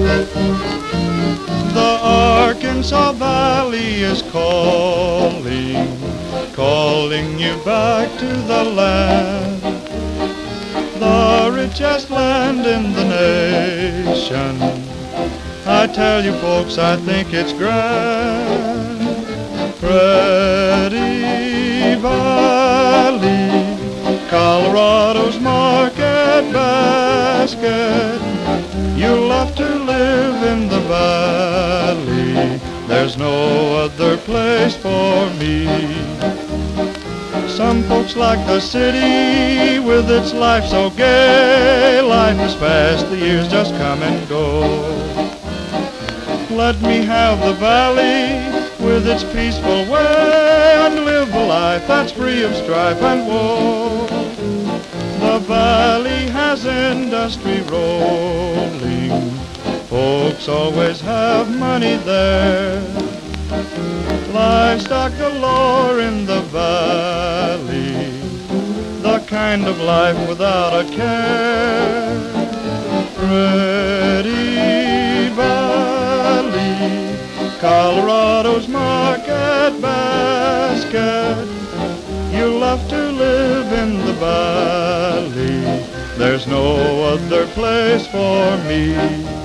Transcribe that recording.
The Arkansas Valley is calling, calling you back to the land, the richest land in the nation. I tell you folks, I think it's grand. Pretty Valley, Colorado's market basket. You'll love to live in the valley, there's no other place for me. Some folks like the city with its life so gay. Life is fast, the years just come and go. Let me have the valley with its peaceful way, and live a life that's free of strife and woe. The valley has industry rolling, folks always have money there. Livestock galore in the valley, the kind of life without a care. Pretty Valley, Colorado's market basket. You love to live in the valley, there's no other place for me.